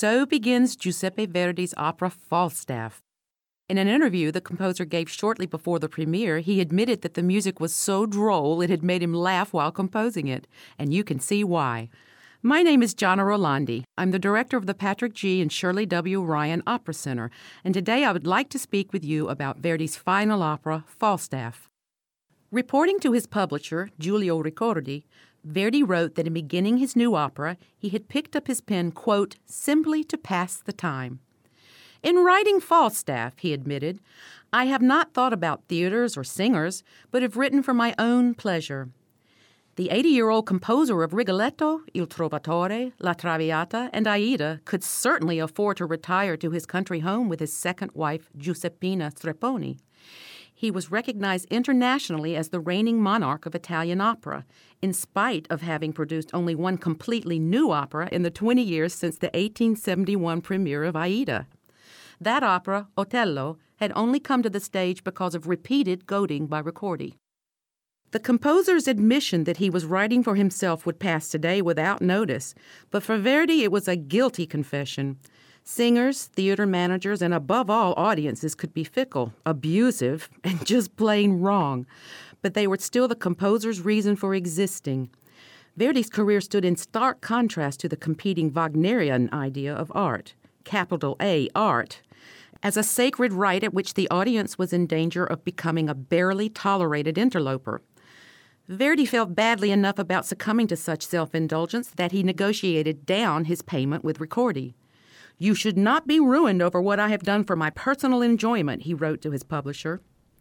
so begins Giuseppe Verdi's opera Falstaff. In an interview the composer gave shortly before the premiere, he admitted that the music was so droll it had made him laugh while composing it, and you can see why. My name is Gianna Rolandi. I'm the director of the Patrick G. and Shirley W. Ryan Opera Center, and today I would like to speak with you about Verdi's final opera, Falstaff. Reporting to his publisher, Giulio Ricordi, Verdi wrote that in beginning his new opera, he had picked up his pen, quote, simply to pass the time. In writing Falstaff, he admitted, I have not thought about theaters or singers, but have written for my own pleasure. The 80-year-old composer of Rigoletto, Il Trovatore, La Traviata, and Aida could certainly afford to retire to his country home with his second wife, Giuseppina Strepponi. He was recognized internationally as the reigning monarch of Italian opera, in spite of having produced only one completely new opera in the 20 years since the 1871 premiere of Aida. That opera, Otello, had only come to the stage because of repeated goading by Ricordi. The composer's admission that he was writing for himself would pass today without notice, but for Verdi it was a guilty confession. Singers, theater managers, and above all audiences could be fickle, abusive, and just plain wrong, but they were still the composer's reason for existing. Verdi's career stood in stark contrast to the competing Wagnerian idea of art, capital A, art, as a sacred right at which the audience was in danger of becoming a barely tolerated interloper. Verdi felt badly enough about succumbing to such self-indulgence that he negotiated down his payment with Ricordi. You should not be ruined over what I have done for my personal enjoyment, he wrote to his publisher.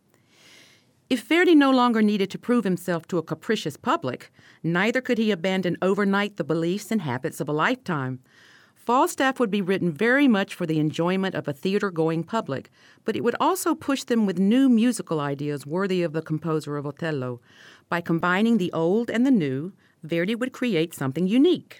If Verdi no longer needed to prove himself to a capricious public, neither could he abandon overnight the beliefs and habits of a lifetime. Falstaff would be written very much for the enjoyment of a theater-going public, but it would also push them with new musical ideas worthy of the composer of Otello. By combining the old and the new, Verdi would create something unique.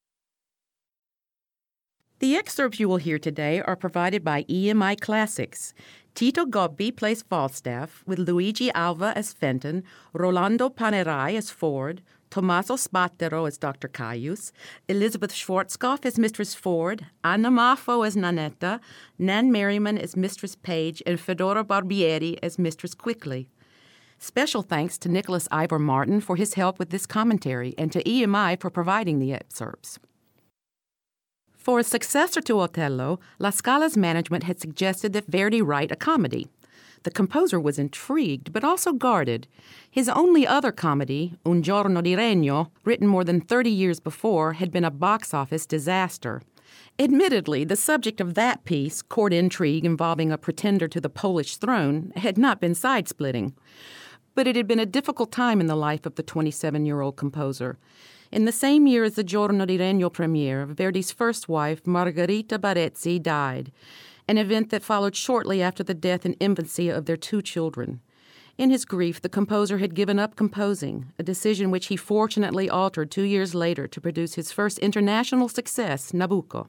The excerpts you will hear today are provided by EMI Classics. Tito Gobbi plays Falstaff, with Luigi Alva as Fenton, Rolando Panerai as Ford, Tommaso Spattero as Dr. Caius, Elizabeth Schwarzkopf as Mistress Ford, Anna Maffo as Nanetta, Nan Merriman as Mistress Page, and Fedora Barbieri as Mistress Quickly. Special thanks to Nicholas Ivor Martin for his help with this commentary and to EMI for providing the excerpts. For a successor to Otello, La Scala's management had suggested that Verdi write a comedy. The composer was intrigued, but also guarded. His only other comedy, Un giorno di regno, written more than 30 years before, had been a box office disaster. Admittedly, the subject of that piece, court intrigue involving a pretender to the Polish throne, had not been side-splitting. But it had been a difficult time in the life of the 27-year-old composer. In the same year as the Giorno di Regno premiere, Verdi's first wife, Margherita Barezzi, died, an event that followed shortly after the death and infancy of their two children. In his grief, the composer had given up composing, a decision which he fortunately altered 2 years later to produce his first international success, Nabucco.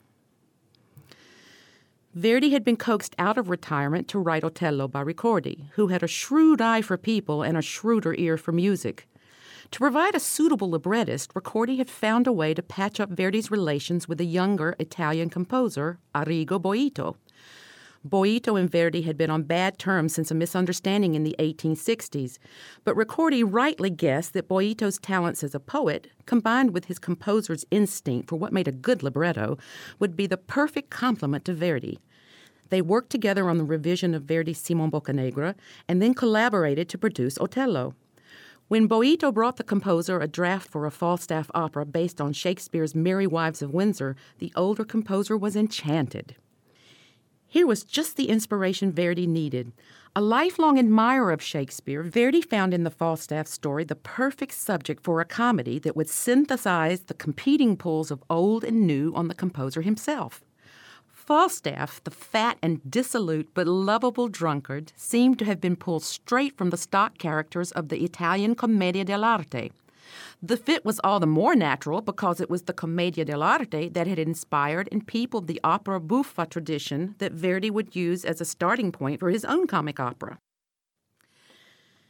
Verdi had been coaxed out of retirement to write Otello by Ricordi, who had a shrewd eye for people and a shrewder ear for music. To provide a suitable librettist, Ricordi had found a way to patch up Verdi's relations with a younger Italian composer, Arrigo Boito. Boito and Verdi had been on bad terms since a misunderstanding in the 1860s, but Ricordi rightly guessed that Boito's talents as a poet, combined with his composer's instinct for what made a good libretto, would be the perfect complement to Verdi. They worked together on the revision of Verdi's Simon Boccanegra and then collaborated to produce Otello. When Boito brought the composer a draft for a Falstaff opera based on Shakespeare's Merry Wives of Windsor, the older composer was enchanted. Here was just the inspiration Verdi needed. A lifelong admirer of Shakespeare, Verdi found in the Falstaff story the perfect subject for a comedy that would synthesize the competing pulls of old and new on the composer himself. Falstaff, the fat and dissolute but lovable drunkard, seemed to have been pulled straight from the stock characters of the Italian Commedia dell'arte. The fit was all the more natural because it was the Commedia dell'arte that had inspired and peopled the opera buffa tradition that Verdi would use as a starting point for his own comic opera.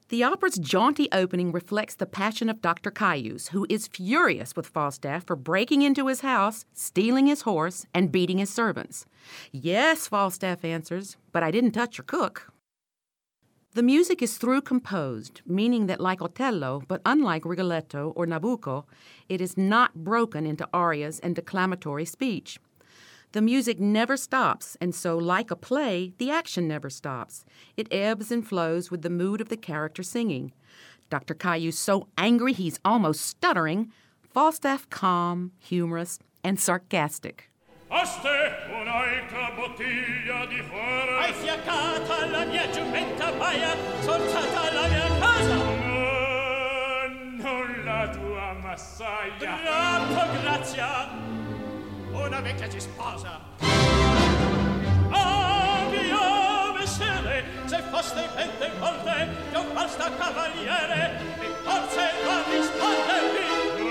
The opera's jaunty opening reflects the passion of Dr. Caius, who is furious with Falstaff for breaking into his house, stealing his horse, and beating his servants. "Yes," Falstaff answers, "but I didn't touch your cook." The music is through composed, meaning that like Otello, but unlike Rigoletto or Nabucco, it is not broken into arias and declamatory speech. The music never stops, and so, like a play, the action never stops. It ebbs and flows with the mood of the character singing. Dr. Caius so angry he's almost stuttering, Falstaff calm, humorous, and sarcastic. Aste un'altra bottiglia di fuori. Hai fiaccata la mia giumenta paia, soltata la mia casa. Non la tua massaia. Troppo grazia. Una vecchia ci sposa. Io messere, se foste pente in volte, io basta cavaliere, e forse non rispondermi.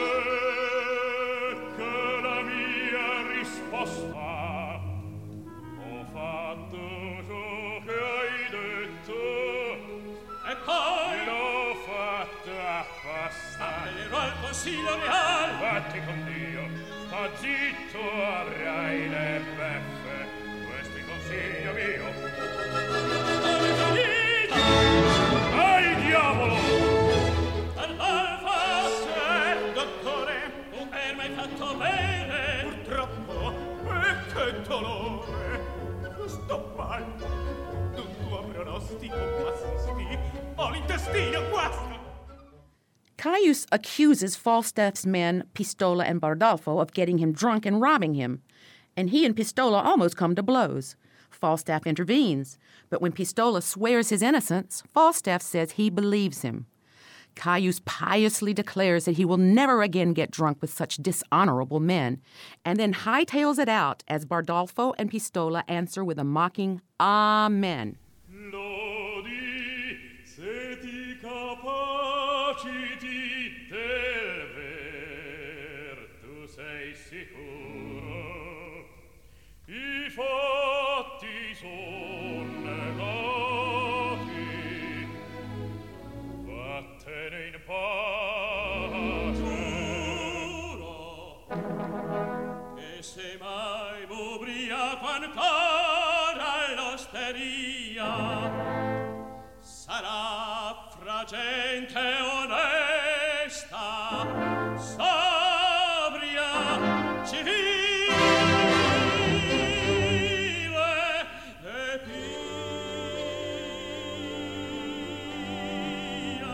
Ecco la mia risposta. Ho fatto ciò che hai detto. E poi l'ho fatto apposta. appellerò al consiglio reale. Fatti con Dio. Sta zitto, avrai le beffe. Questo è consiglio mio. Dove finita? Ai diavolo! All'alfa, se, dottore, tu mi hai fatto bene. Purtroppo, e che dolore! Sto male. Tu tuo pronostico m'assisti. Ho l'intestino guasti. Caius accuses Falstaff's men, Pistola and Bardolfo, of getting him drunk and robbing him, and he and Pistola almost come to blows. Falstaff intervenes, but when Pistola swears his innocence, Falstaff says he believes him. Caius piously declares that he will never again get drunk with such dishonorable men, and then hightails it out as Bardolfo and Pistola answer with a mocking Amen. Lodi, se ti capaciti del ver, tu sei sicuro. I fatti son negati, vattene in pace. Giuro che se mai m'ubriaco ancora all'osteria, sarà fra gente onesta, sobria, civile e pia.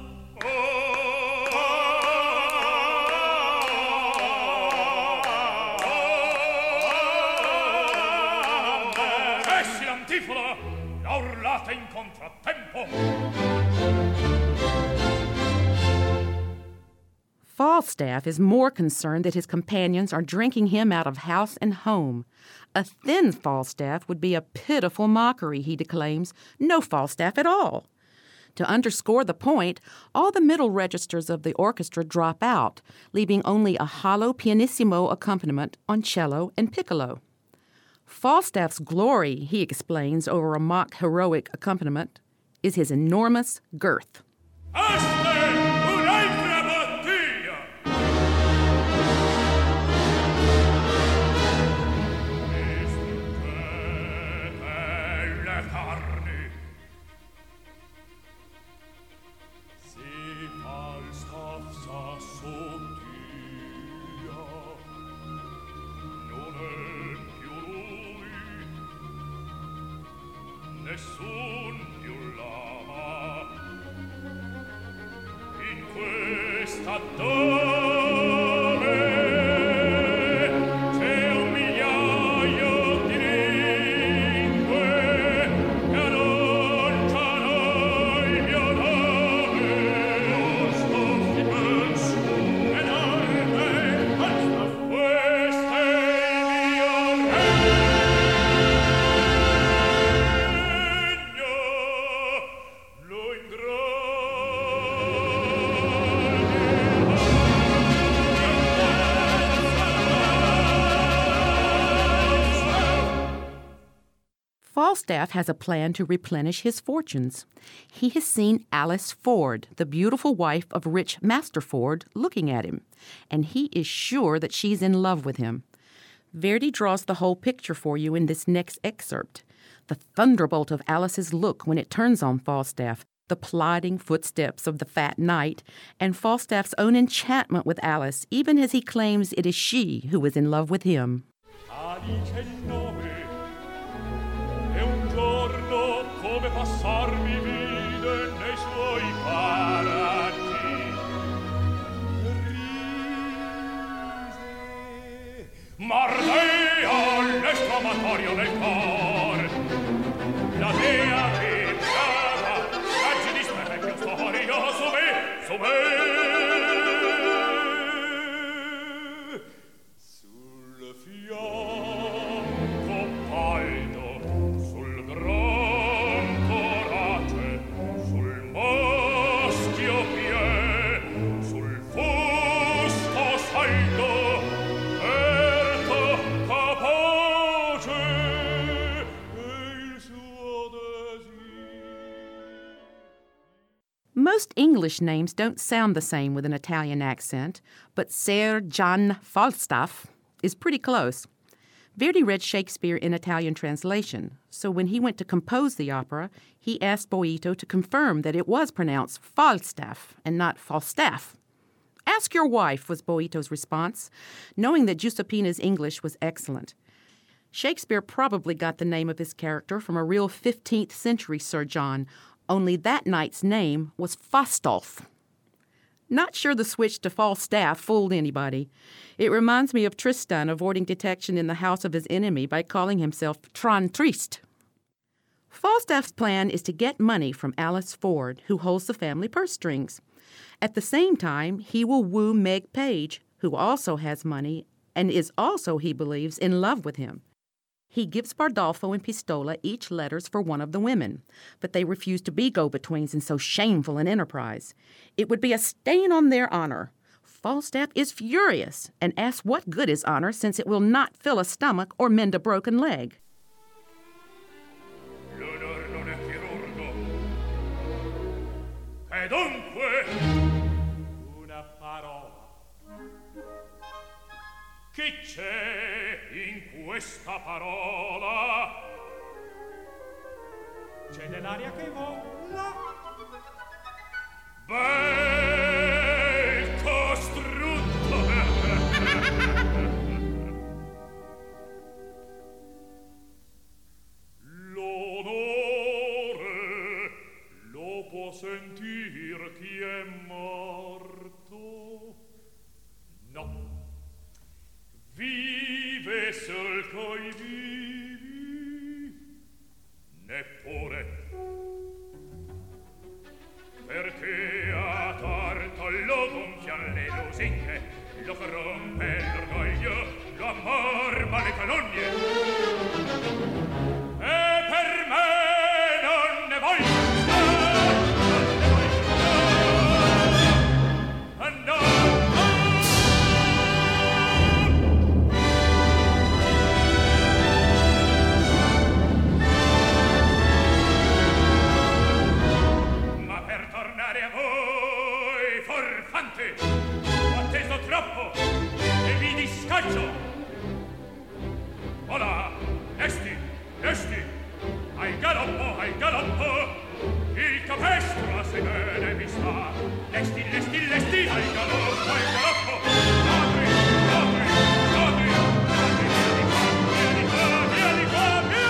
Cessi l'antifona, la urlata in contrattempo. Falstaff is more concerned that his companions are drinking him out of house and home. A thin Falstaff would be a pitiful mockery, he declaims. No Falstaff at all. To underscore the point, all the middle registers of the orchestra drop out, leaving only a hollow pianissimo accompaniment on cello and piccolo. Falstaff's glory, he explains over a mock heroic accompaniment, is his enormous girth. Aste un'altra bottiglia! Distruggete le carni. Si Falstaff s'assottiglia, non è più lui, nessun più l'ama. In questa dove c'è un migliaio di lingue che annunciano il mio nome. Falstaff penso enorme, Falstaff, questo è il mio regno, lo ingrandirò. Falstaff has a plan to replenish his fortunes. He has seen Alice Ford, the beautiful wife of rich Master Ford, looking at him, and he is sure that she's in love with him. Verdi draws the whole picture for you in this next excerpt. The thunderbolt of Alice's look when it turns on Falstaff, the plodding footsteps of the fat knight, and Falstaff's own enchantment with Alice, even as he claims it is she who is in love with him. Alice il nome, e un giorno come passar mi vide nei suoi paraggi. Rise, mordei all'esclamatorio del cor, la dea vibrava, raggi di specchio storia su me, sul fianco paldo, sul gran torace, sul maschio piè, sul fusto saldo, erto capace, e il suo desir. Most English names don't sound the same with an Italian accent, but Ser Gian Falstaff is pretty close. Verdi read Shakespeare in Italian translation, so when he went to compose the opera, he asked Boito to confirm that it was pronounced Falstaff and not Falstaff. "Ask your wife," was Boito's response, knowing that Giuseppina's English was excellent. Shakespeare probably got the name of his character from a real 15th century Sir John, only that knight's name was Fastolf. Not sure the switch to Falstaff fooled anybody. It reminds me of Tristan avoiding detection in the house of his enemy by calling himself Tran-Trist. Falstaff's plan is to get money from Alice Ford, who holds the family purse strings. At the same time, he will woo Meg Page, who also has money and is also, he believes, in love with him. He gives Bardolfo and Pistola each letters for one of the women, but they refuse to be go-betweens in so shameful an enterprise. It would be a stain on their honor. Falstaff is furious and asks what good is honor since it will not fill a stomach or mend a broken leg. L'onor non è chirurgo. E dunque Una parola. chi c'è in questa parola? C'è nell'aria che vola. Bel costrutto! L'onore lo può sentir chi è morto? No. Vive sol coi vivi? Neppure. Perché a torto lo gonfian le lusinghe, lo corrompe l'orgoglio, lo ammorba le calunnie. E per me non ne voglio, no. A voi, forfante, ho atteso troppo e vi discaccio. Ola, lesti, al galoppo, il capestro a sedere vi sta. Lesti, al galoppo, Ladri, vieni qua.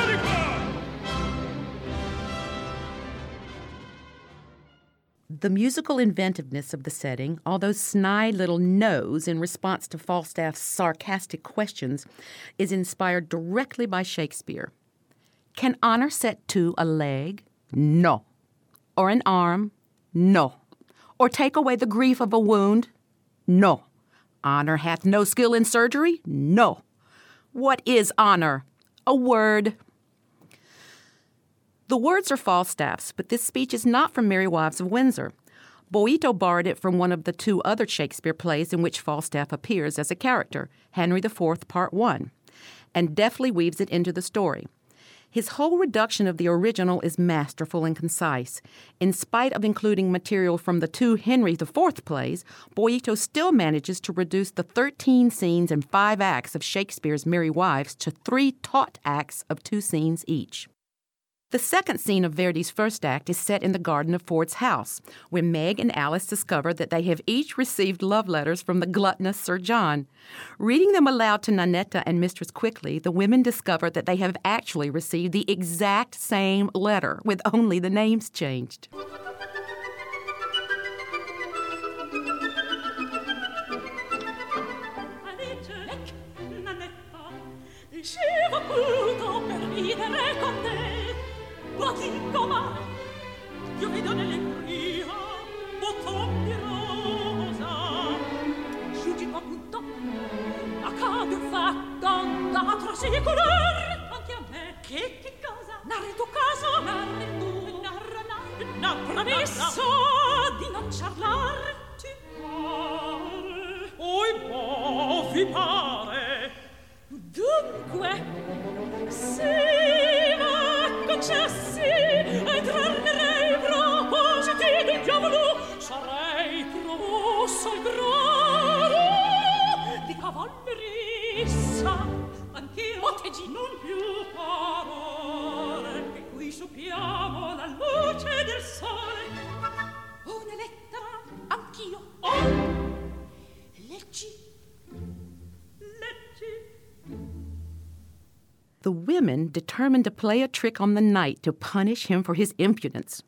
The musical inventiveness of the setting, all those snide little no's in response to Falstaff's sarcastic questions, is inspired directly by Shakespeare. Can honor set to a leg? No. Or an arm? No. Or take away the grief of a wound? No. Honor hath no skill in surgery? No. What is honor? A word. The words are Falstaff's, but this speech is not from Merry Wives of Windsor. Boito borrowed it from one of the two other Shakespeare plays in which Falstaff appears as a character, Henry IV, Part 1, and deftly weaves it into the story. His whole reduction of the original is masterful and concise. In spite of including material from the 2 Henry IV plays, Boito still manages to reduce the 13 scenes and 5 acts of Shakespeare's Merry Wives to 3 taut acts of 2 scenes each. The second scene of Verdi's first act is set in the garden of Ford's house, where Meg and Alice discover that they have each received love letters from the gluttonous Sir John. Reading them aloud to Nannetta and Mistress Quickly, the women discover that they have actually received the exact same letter, with only the names changed. Dico mare, io vedo nell'empria botton di rosa. Giugi appunto, accade un fatto da trasicurare anche a me. Che cosa? Narri tu caso, narri tu, narra promesso di non ciarlar. Ti pare, oi vi pare. Dunque, sì, ma concessi, entrarnerei propositi del diavolo, sarei promosso al grado di cavallerissa, anch'io teggi non più parole, che qui supiamo la luce del sole. Una lettera, anch'io leggi. The women determined to play a trick on the knight to punish him for his impudence.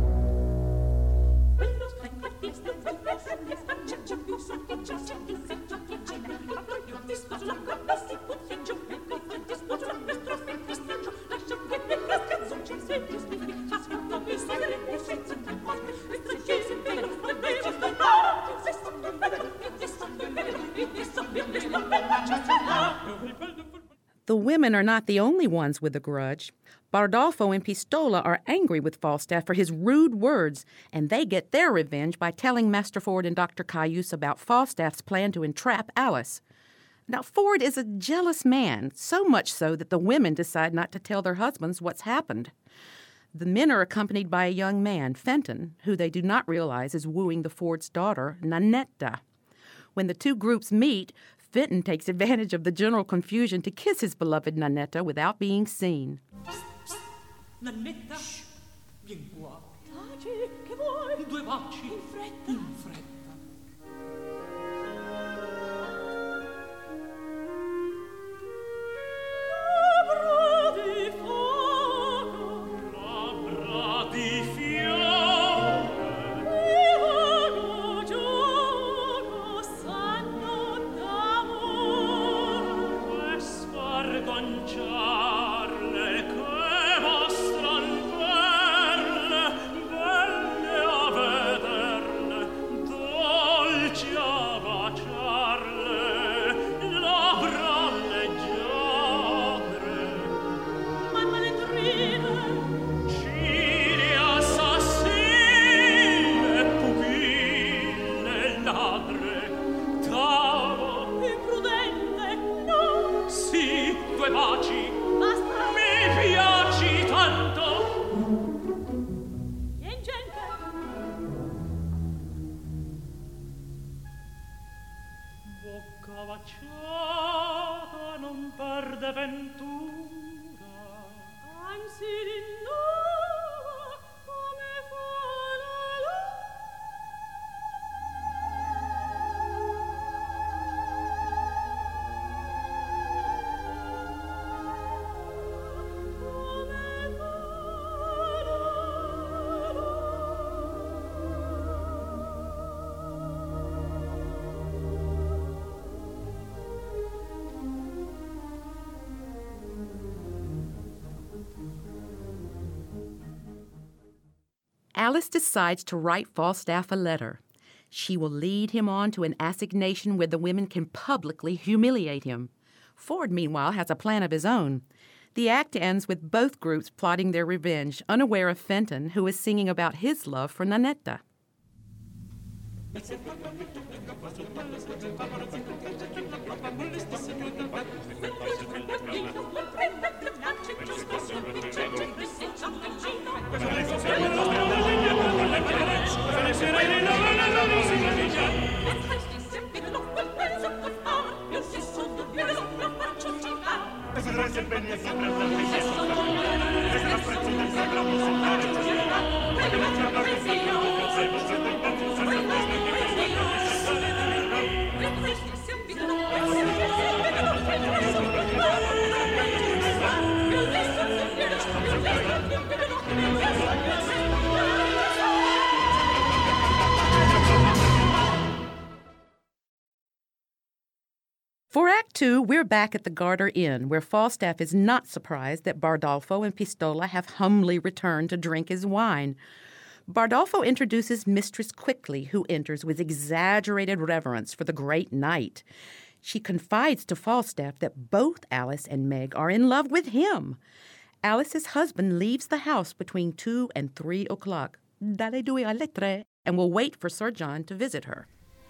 The women are not the only ones with a grudge. Bardolfo and Pistola are angry with Falstaff for his rude words, and they get their revenge by telling Master Ford and Dr. Cayuse about Falstaff's plan to entrap Alice. Now, Ford is a jealous man, so much so that the women decide not to tell their husbands what's happened. The men are accompanied by a young man, Fenton, who they do not realize is wooing the Ford's daughter, Nannetta. When the 2 groups meet, Fenton takes advantage of the general confusion to kiss his beloved Nannetta without being seen. Nannetta, vieni qua. Taci, che vuoi? 2 baci. In fretta. In fretta. Labbra di fuoco. Labbra di fiore. Gioco, gioco, sanno d'amore. E svergonciarle che mostran perle, belle a vederle, dolci a baciarle, labbra leggiadre. Ma maledrine, ciglia assassine, pupille ladre, t'amo imprudente, no, sì, 2 baci, basta, mi piaci tanto. Vien gente. Bocca baciata non perde ventura, anzi rinnova come fa la luna. Alice decides to write Falstaff a letter. She will lead him on to an assignation where the women can publicly humiliate him. Ford, meanwhile, has a plan of his own. The act ends with both groups plotting their revenge, unaware of Fenton, who is singing about his love for Nannetta. For Act Two, we're back at the Garter Inn, where Falstaff is not surprised that Bardolfo and Pistola have humbly returned to drink his wine. Bardolfo introduces Mistress Quickly, who enters with exaggerated reverence for the great knight. She confides to Falstaff that both Alice and Meg are in love with him. Alice's husband leaves the house between 2 and 3 o'clock, dalle 2 alle 3, and will wait for Sir John to visit her.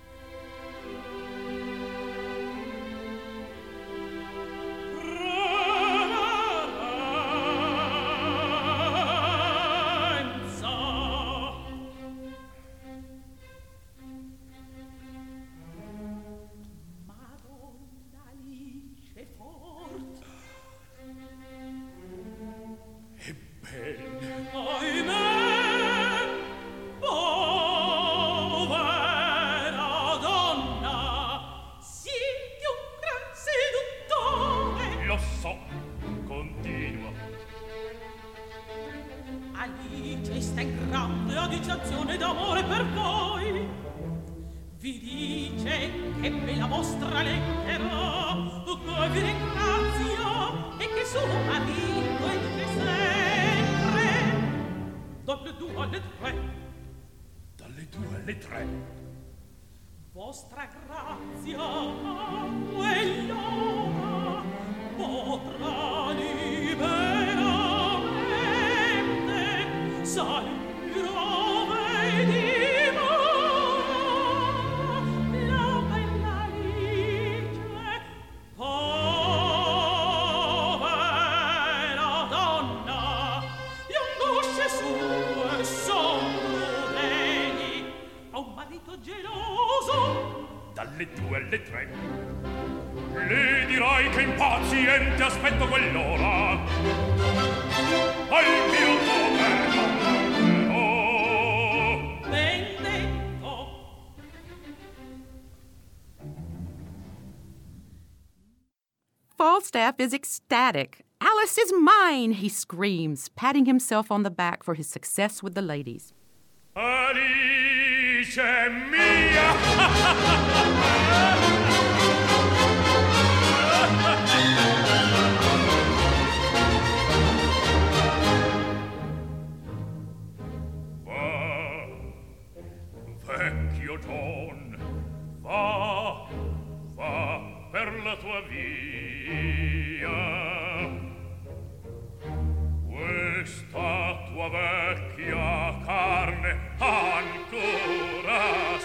Alice sta in grande agitazione d'amore per voi. Vi dice che bella vostra lettera, che vi ringrazio e che suo marito è sempre. Dalle 2 alle 3. Dalle 2 alle 3. Vostra grazia a quell'ora potrà liberamente salirò e dimora la bella Alice, povera donna, le angosce sue son crudeli, ha un marito geloso. Dalle 2 alle 3. Le dirai che impaziente aspetto quell'ora al mio governo. Ben detto. Falstaff is ecstatic. "Alice is mine," he screams, patting himself on the back for his success with the ladies. Alice mia! Vecchio John, va per la tua via. Questa tua vecchia carne ancora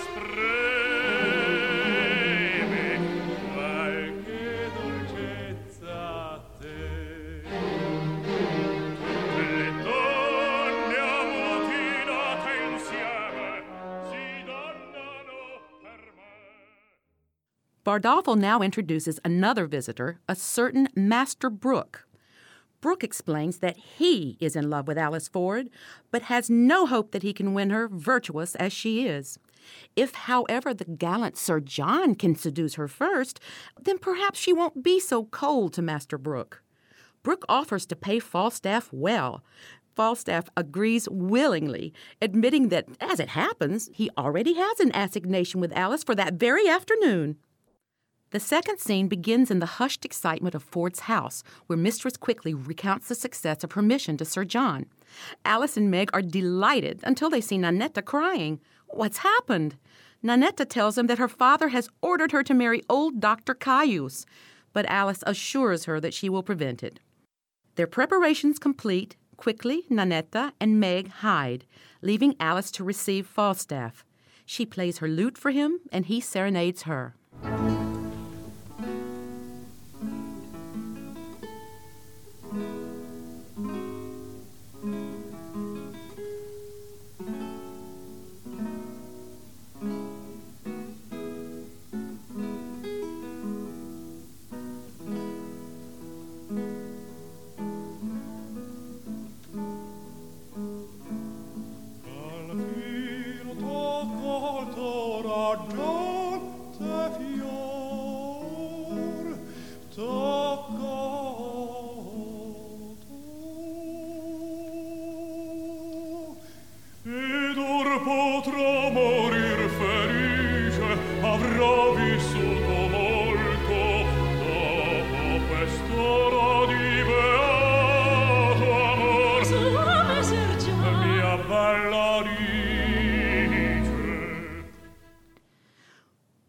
spreme, qualche dolcezza a te. Tutte le donne ammutinate insieme si donnano per me. Bardolfo now introduces another visitor, a certain Master Brooke. Brooke explains that he is in love with Alice Ford, but has no hope that he can win her, virtuous as she is. If, however, the gallant Sir John can seduce her first, then perhaps she won't be so cold to Master Brooke. Brooke offers to pay Falstaff well. Falstaff agrees willingly, admitting that, as it happens, he already has an assignation with Alice for that very afternoon. The second scene begins in the hushed excitement of Ford's house, where Mistress Quickly recounts the success of her mission to Sir John. Alice and Meg are delighted until they see Nannetta crying. What's happened? Nannetta tells them that her father has ordered her to marry old Dr. Caius, but Alice assures her that she will prevent it. Their preparations complete, Quickly, Nannetta, and Meg hide, leaving Alice to receive Falstaff. She plays her lute for him, and he serenades her.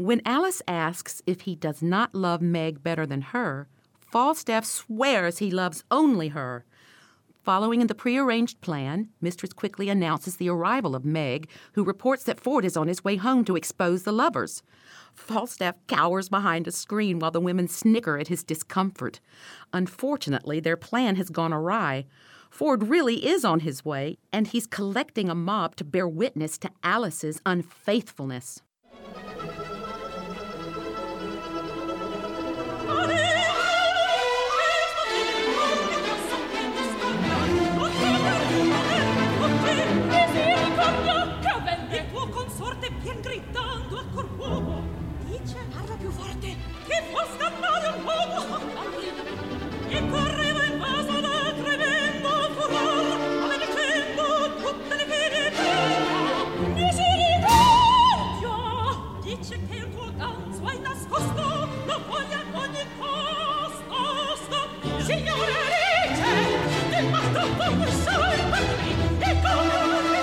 When Alice asks if he does not love Meg better than her, Falstaff swears he loves only her. Following the prearranged plan, Mistress quickly announces the arrival of Meg, who reports that Ford is on his way home to expose the lovers. Falstaff cowers behind a screen while the women snicker at his discomfort. Unfortunately, their plan has gone awry. Ford really is on his way, and he's collecting a mob to bear witness to Alice's unfaithfulness. Il tuo consorte vien gridando a cor uomo. Dice, parla più forte, che fa scannare un uomo. E correva in vaso da tremendo furor, maledicendo tutte le verità. Misericordia! Dice che il tuo ganzo hai nascosto, lo voglia a ogni costo. Signore, dice, il matto come sai per me, e come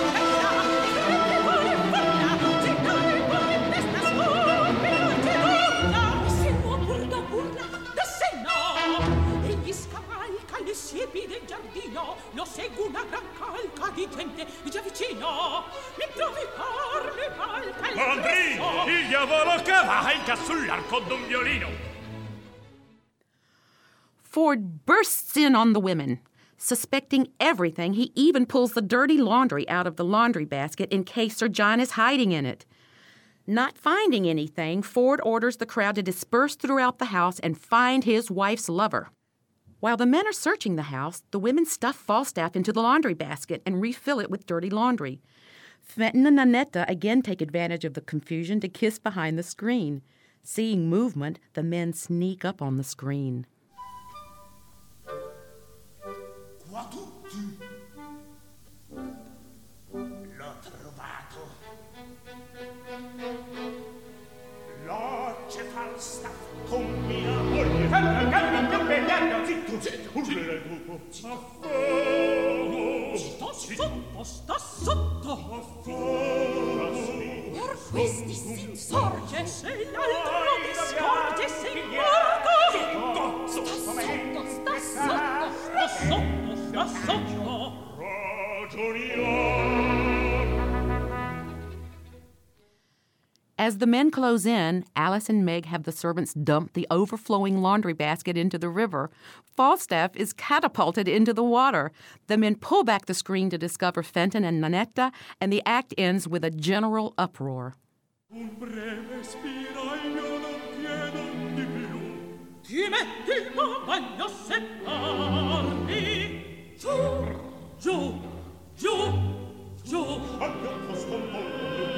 le siepi del giardino lo segue una gran calca di gente già vicino. Mi trovi calca il Andrì, il diavolo cavalca sull'arco d'un violino. Ford bursts in on the women. Suspecting everything, he even pulls the dirty laundry out of the laundry basket in case Sir John is hiding in it. Not finding anything, Ford orders the crowd to disperse throughout the house and find his wife's lover. While the men are searching the house, the women stuff Falstaff into the laundry basket and refill it with dirty laundry. Fenton and Nannetta again take advantage of the confusion to kiss behind the screen. Seeing movement, the men sneak up on the screen. Qua tutti. L'ho trovato. L'occe Falstaff con mia moglie. Calma, bella, zitto. Urlerà il lupo. Affogo. Sta sotto. Affogo. Per questi s'insorge, se l'altro mi scorge, se morto. Sta sotto. Ragioniamo. As the men close in, Alice and Meg have the servants dump the overflowing laundry basket into the river. Falstaff is catapulted into the water. The men pull back the screen to discover Fenton and Nannetta, and the act ends with a general uproar. Un breve spiraglio non chiedo di più. Ti metti il bagno a separarmi. Giù. Abbiamo sconvolto.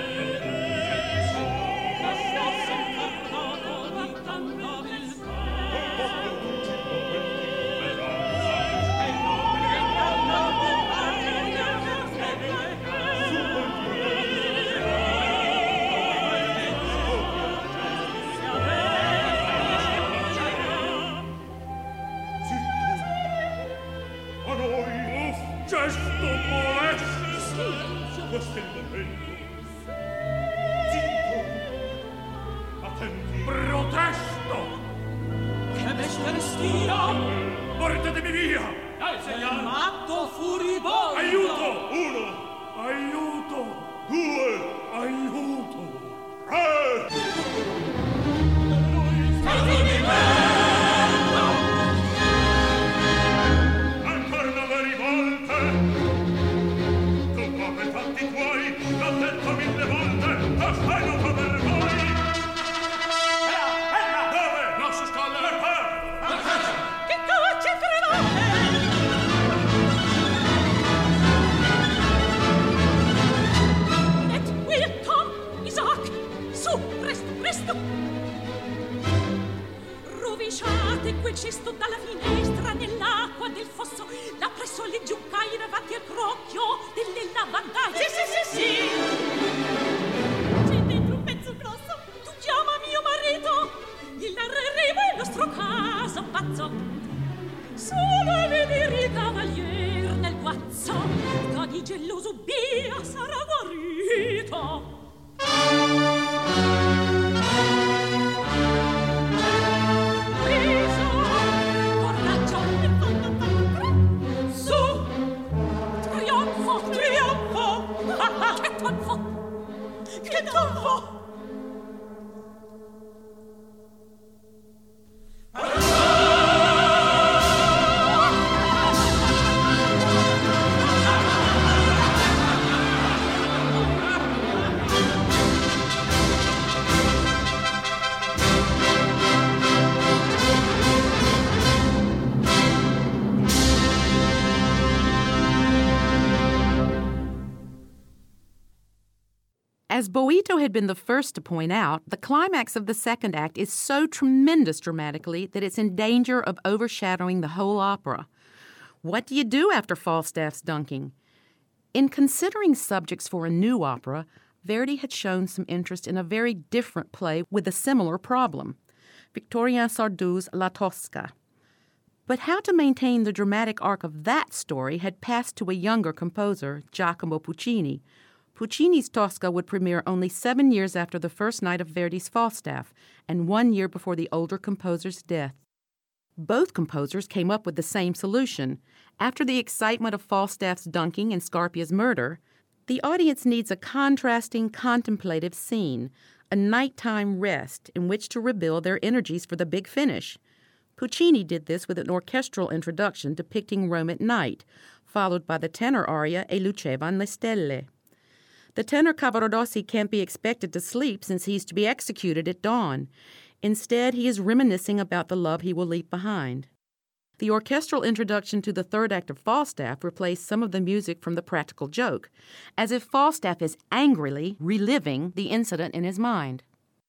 Gesto molesto. Questo è il momento. Zitto. Attenti. Protesto. Che bestia! Portatemi via. Dai, signor matto furibondo. Aiuto. 1. Aiuto. 2. Aiuto. 3. Stai di me! Quel cesto dalla finestra nell'acqua del fosso, là presso le giuncai davanti al crocchio delle lavandaie. Sì. C'è dentro un pezzo grosso, tu chiama mio marito, gli narreremo il nostro caso pazzo. Solo vedere il cavalier nel guazzo, da di geloso via sarà guarito. As Boito had been the first to point out, the climax of the second act is so tremendous dramatically that it's in danger of overshadowing the whole opera. What do you do after Falstaff's dunking? In considering subjects for a new opera, Verdi had shown some interest in a very different play with a similar problem, Victorien Sardou's La Tosca. But how to maintain the dramatic arc of that story had passed to a younger composer, Giacomo Puccini. Puccini's Tosca would premiere only 7 years after the first night of Verdi's Falstaff, and 1 year before the older composer's death. Both composers came up with the same solution. After the excitement of Falstaff's dunking and Scarpia's murder, the audience needs a contrasting, contemplative scene, a nighttime rest in which to rebuild their energies for the big finish. Puccini did this with an orchestral introduction depicting Rome at night, followed by the tenor aria E lucevan le stelle. The tenor Cavaradossi can't be expected to sleep since he's to be executed at dawn. Instead, he is reminiscing about the love he will leave behind. The orchestral introduction to the third act of Falstaff replaced some of the music from The Practical Joke, as if Falstaff is angrily reliving the incident in his mind.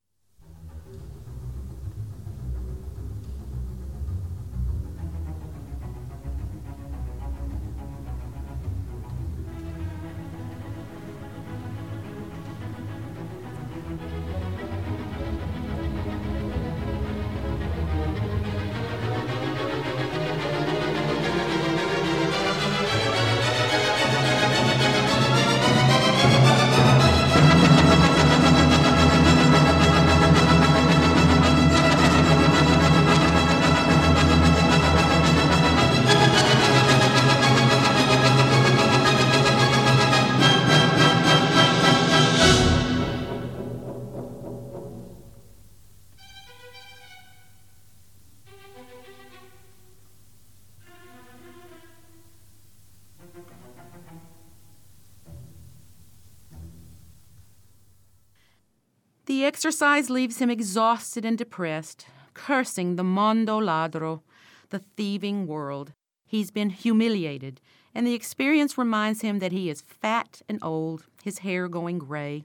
The exercise leaves him exhausted and depressed, cursing the mondo ladro, the thieving world. He's been humiliated, and the experience reminds him that he is fat and old, his hair going gray.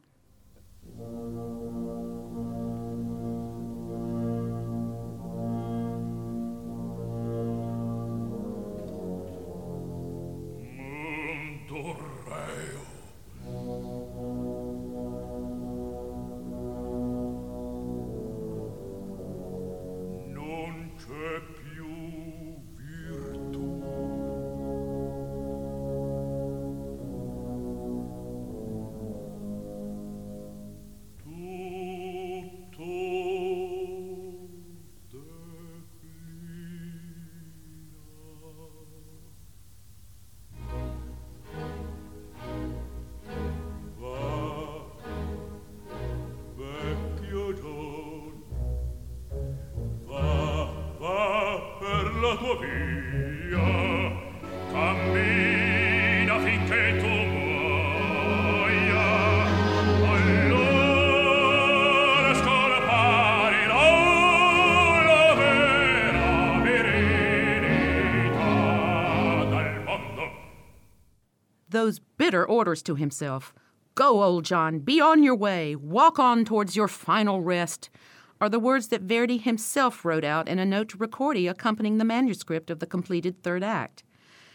Those bitter orders to himself, "Go, old John, be on your way, walk on towards your final rest," are the words that Verdi himself wrote out in a note to Ricordi accompanying the manuscript of the completed third act.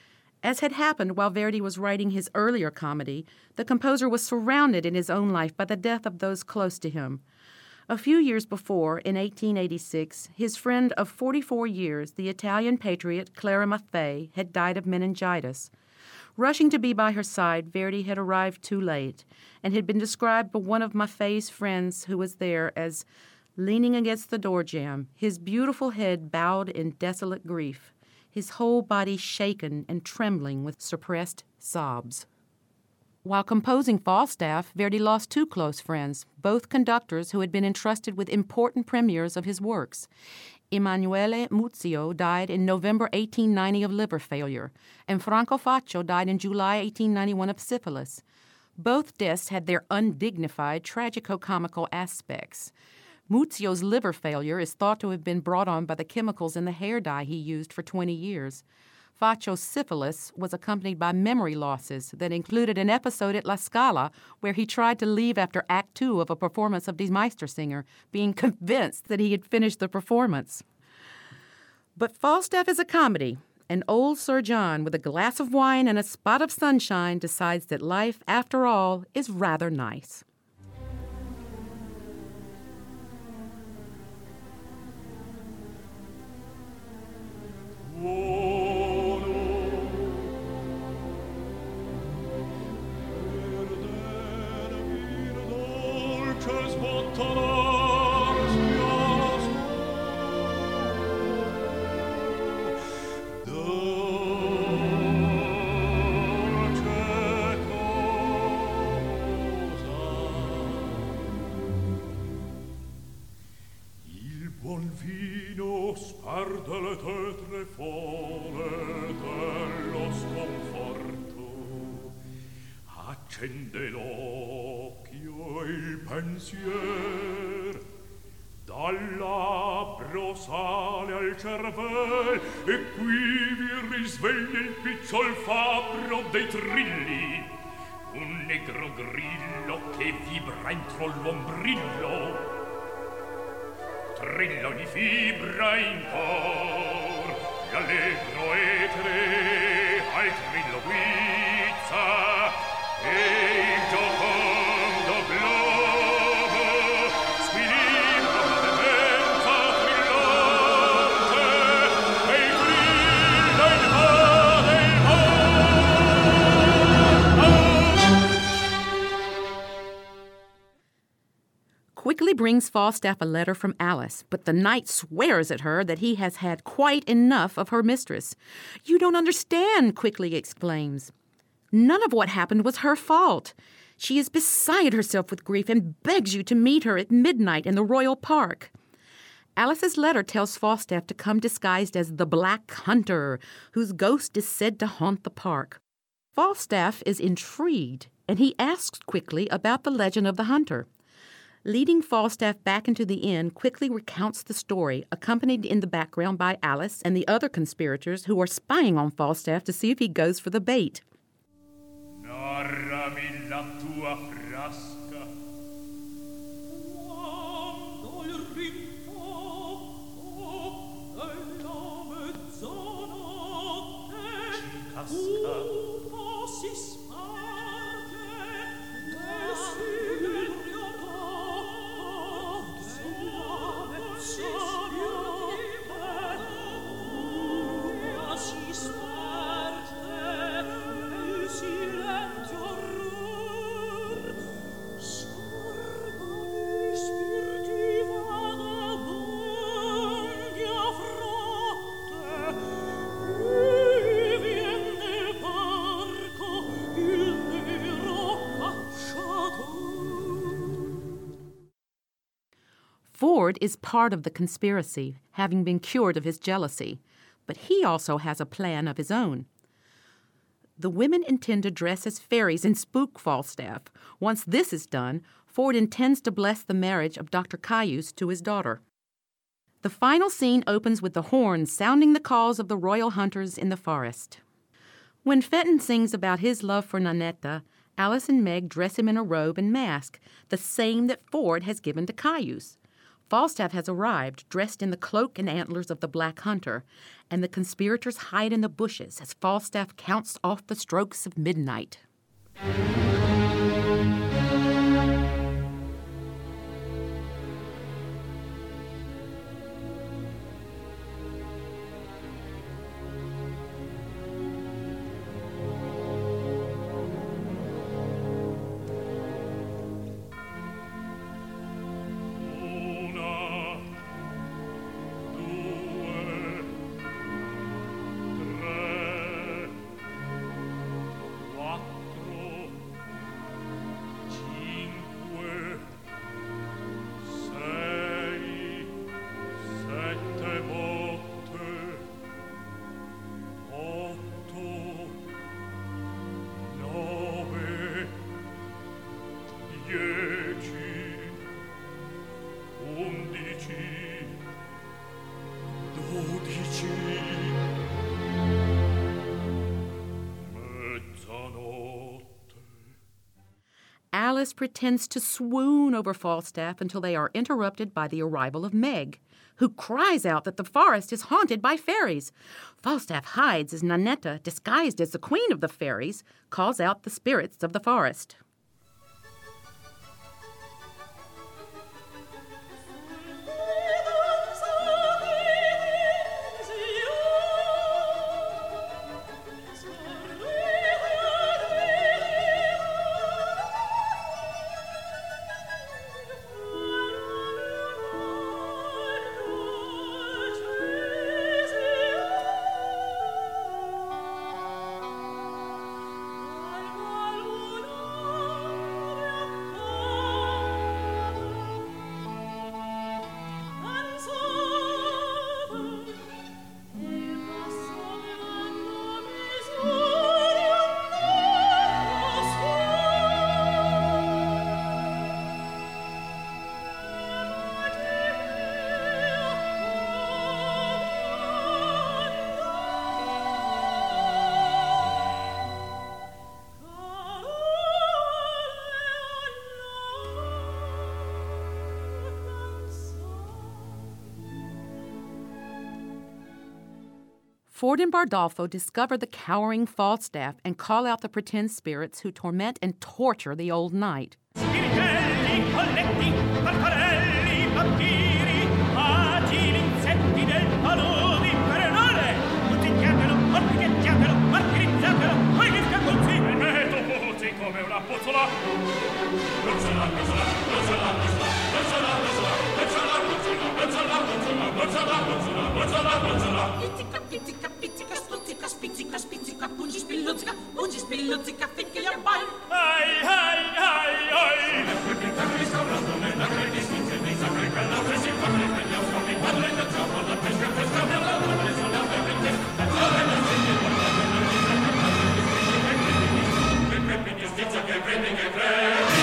As had happened while Verdi was writing his earlier comedy, the composer was surrounded in his own life by the death of those close to him. A few years before, in 1886, his friend of 44 years, the Italian patriot Clara Maffei, had died of meningitis. Rushing to be by her side, Verdi had arrived too late and had been described by one of Maffei's friends who was there as leaning against the door jamb, his beautiful head bowed in desolate grief, his whole body shaken and trembling with suppressed sobs. While composing Falstaff, Verdi lost two close friends, both conductors who had been entrusted with important premieres of his works. Emanuele Muzio died in November 1890 of liver failure, and Franco Faccio died in July 1891 of syphilis. Both deaths had their undignified, tragico-comical aspects. Muzio's liver failure is thought to have been brought on by the chemicals in the hair dye he used for 20 years. Phacosyphilis was accompanied by memory losses that included an episode at La Scala where he tried to leave after Act 2 of a performance of Die Meistersinger, being convinced that he had finished the performance. But Falstaff is a comedy, and old Sir John, with a glass of wine and a spot of sunshine, decides that life, after all, is rather nice. Accende l'occhio il pensier, dal labbro sale al cervel, e qui vi risveglia il picciol fabbro dei trilli, un negro grillo che vibra entro l'ombrillo, trilla ogni fibra in cor, l'allegro etere al trillo guizza, e il giocondo globo squilibra la demenza trillante, e il grillo invade il mondo. Quickly brings Falstaff a letter from Alice, but the knight swears at her that he has had quite enough of her mistress. "You don't understand," Quickly exclaims. "None of what happened was her fault. She is beside herself with grief and begs you to meet her at midnight in the Royal Park." Alice's letter tells Falstaff to come disguised as the Black Hunter, whose ghost is said to haunt the park. Falstaff is intrigued, and he asks Quickly about the legend of the hunter. Leading Falstaff back into the inn, Quickly recounts the story, accompanied in the background by Alice and the other conspirators who are spying on Falstaff to see if he goes for the bait. Narrami la tua frasca. Quando il rinfocco della mezzanotte Ci casca. cupo si sparge nel silencio della mezzanotte si sparge nel silenzio sorgono i spiriti vagabondi a frotte, qui vien nel parco il nero cacciatore. Ford is part of the conspiracy, having been cured of his jealousy, but he also has a plan of his own. The women intend to dress as fairies and spook Falstaff. Once this is done, Ford intends to bless the marriage of Dr. Caius to his daughter. The final scene opens with the horns sounding the calls of the royal hunters in the forest. When Fenton sings about his love for Nannetta, Alice and Meg dress him in a robe and mask, the same that Ford has given to Caius. Falstaff has arrived, dressed in the cloak and antlers of the Black Hunter, and the conspirators hide in the bushes as Falstaff counts off the strokes of midnight. chorus pretends to swoon over Falstaff until they are interrupted by the arrival of Meg, who cries out that the forest is haunted by fairies. Falstaff hides as Nannetta, disguised as the queen of the fairies, calls out the spirits of the forest. Ford and Bardolpho discover the cowering Falstaff and call out the pretend spirits who torment and torture the old knight. Spiritelli, colletti, barcarelli, vampiri, agili insetti del paludi perenale, uccidiatelo, mortichiatelo, martirizzatelo, poi che scappozzi, e metto pozzi come una pozzola. Pozzola, pozzola, pozzola, pozzola, pozzola, pozzola, pozzola, pozzola, pozzola, pozzola, pozzola, pozzola, pozzola. Pizzica, pizzica, stuzzica, spizzica, spizzica, pungi, spilluzzica, finché gli abbai. Ai, ai, ai, ai. La restaurando nella credi, spizzi, di sacre, quella che si fa, che gli oscopi, palle, da ciò, la pesca, pesca, nella le sola, perché, la ciò, la segni, che crepi, che stizza, che credi, che credi.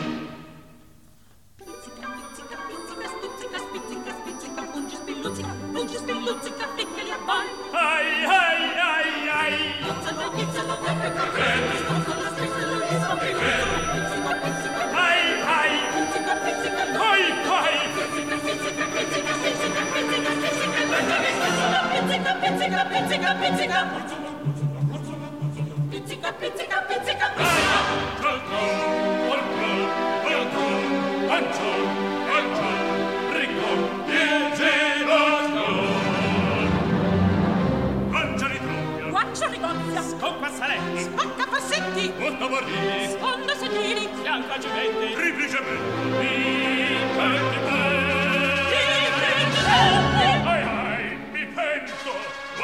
Pizzica, pizzica, pizzica, stuzzica, spizzica, spizzica, pungi, spilluzzica, finché gli abbai. Ai, ai, ai, ai. Pizzalo, pizzalo, che credi, scozzalo, striscialo, gli scopi, pizzica, pizzica, ai, ai. Pizzica, pizzica, coi, coi. Pizzica, pizzica, pizzica, pizzica, pizzica, pizzica, pizzica, pizzica, pizzica, pizzica. Pizzica, pizzica, pizzica, Scoppa saletti, spacca passetti, porta bordini, sfonda sedili, fianca gementi, triplicemente, ai ai, mi pento,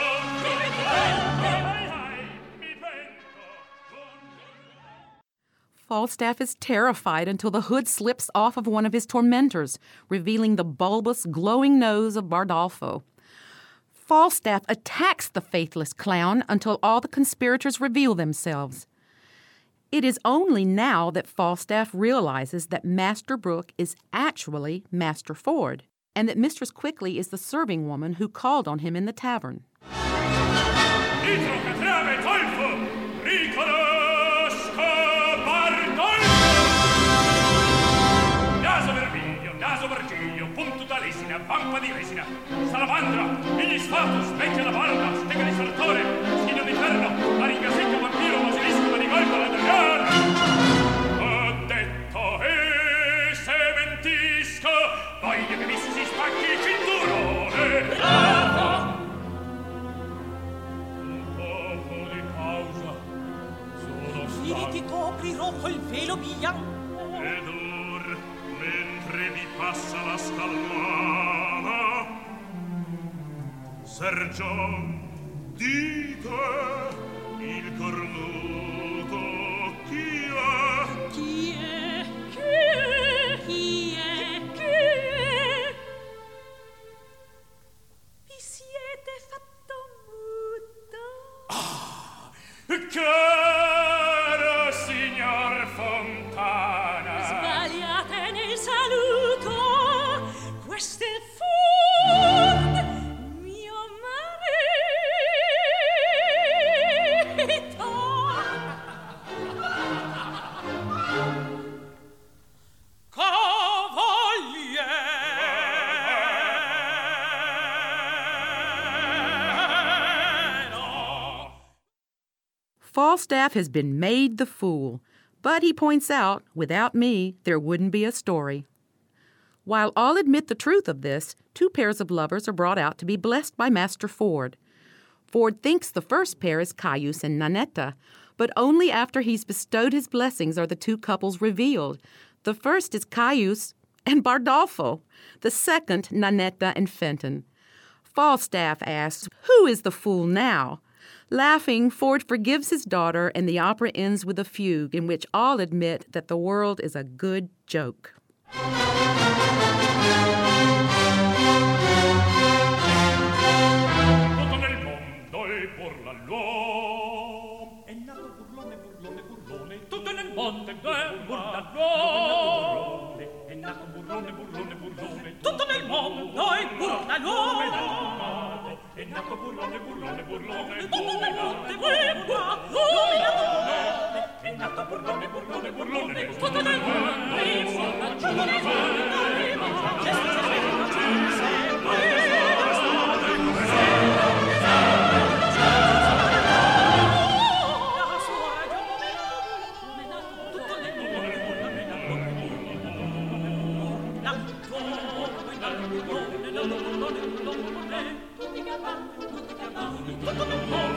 Falstaff is terrified until the hood slips off of one of his tormentors, revealing the bulbous, glowing nose of Bardolpho. Falstaff attacks the faithless clown until all the conspirators reveal themselves. It is only now that Falstaff realizes that Master Brooke is actually Master Ford, and that Mistress Quickly is the serving woman who called on him in the tavern. Vampa di resina, salamandra, migli sfatus, vecchia la balda, stega di sortore, schigno di ferro, aringa secca, vampiro, basilisco, manicolto, ladriano. Ho detto, se mentisco, voglio che mi si spacchi il cinturone. Bravo! Un poco di pausa, sono stato. Io ti coprirò col velo bianco. Ed or, mentre vi passa la scalmana, Sergio, dite il cornuto chi è? Chi è? Chi è? Chi è? Chi è? Vi siete fatto muto? Caro signor Fontana, Sbagliate nel saluto, questo è Ford, mio marito. Falstaff has been made the fool, but he points out, without me, there wouldn't be a story. While all admit the truth of this, two pairs of lovers are brought out to be blessed by Master Ford. Ford thinks the first pair is Caius and Nannetta, but only after he's bestowed his blessings are the two couples revealed. The first is Caius and Bardolpho, the second Nannetta and Fenton. Falstaff asks, "Who is the fool now?" Laughing, Ford forgives his daughter, and the opera ends with a fugue in which all admit that the world is a good joke. Tutto nel mondo è burlalone, è nato burlone, burlone, burlone. Tutto nel mondo è burlalone, è nato burlone, burlone, burlone. Tutto nel mondo è burlalone, è nato burlone, burlone, burlone. Tutto nel mondo è tutto nel mondo